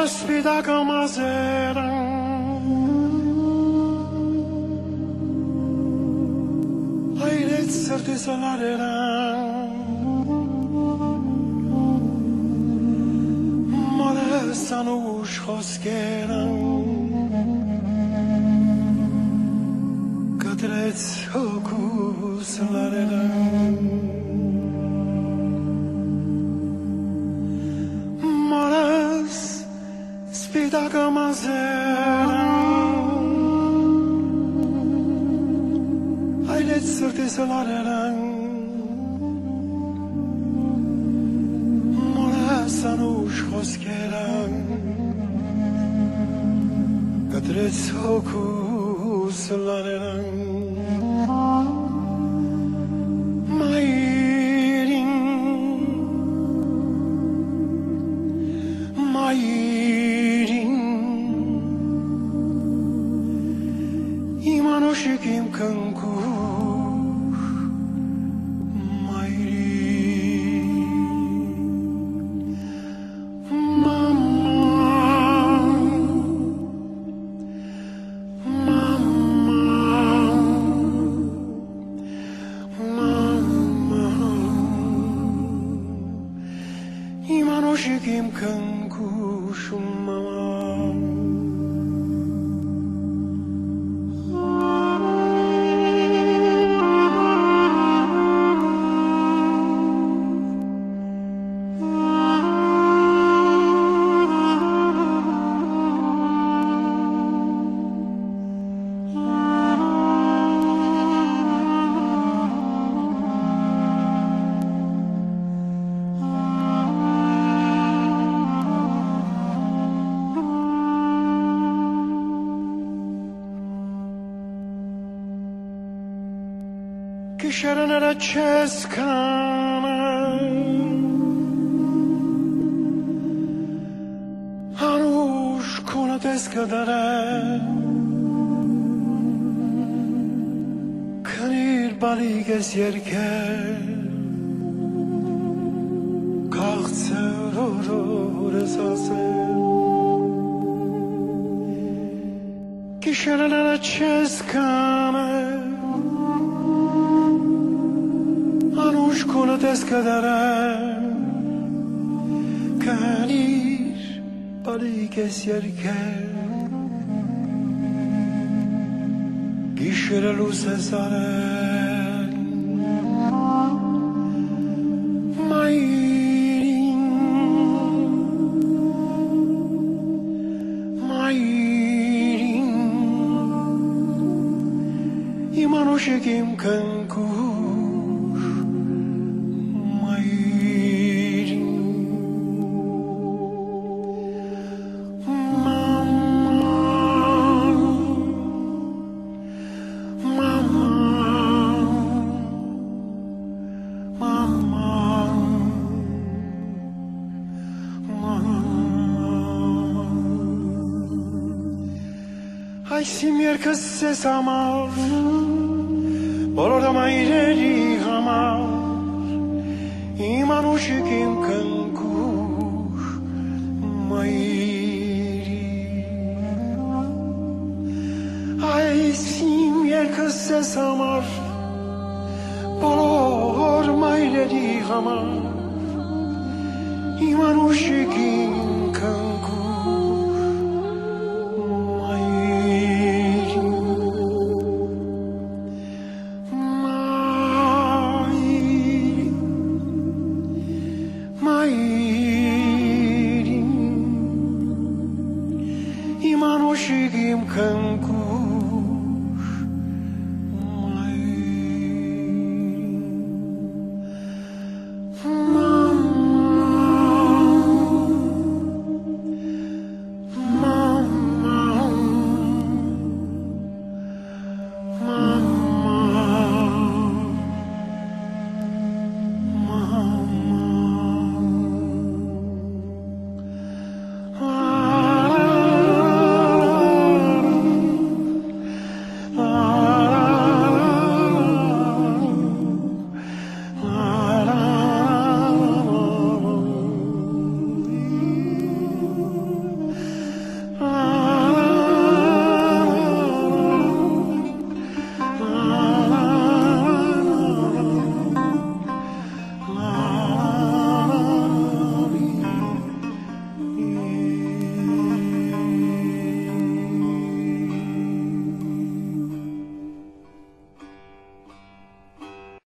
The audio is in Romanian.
Aspida kamazera Hayret sırtı salarera Mare sanuş hoskera Kadret hokuslarera Maras spida kamazera Hayret sırtı salarera Mare sanuş hoskera Kadret hokuslarera Imanoşikim kankuş mayri Imanoşikim kankuş Kisharan era cheskana Hanush kuna teskadare Kanir baliges yerke Kahtse resase Kisharan era cheskana Anuş konu teskadere Kanir bali kesyerken Gişere luce zaren Mayrin İmanoşekim kankuş Ay simjer kës se sa marë Por orda ma I reri hamar Imanušikim kënkush ma iri Ay simjer kës se sa marë Por orda ma reri hamar Imanušikim kënkush Imanoşikim kanku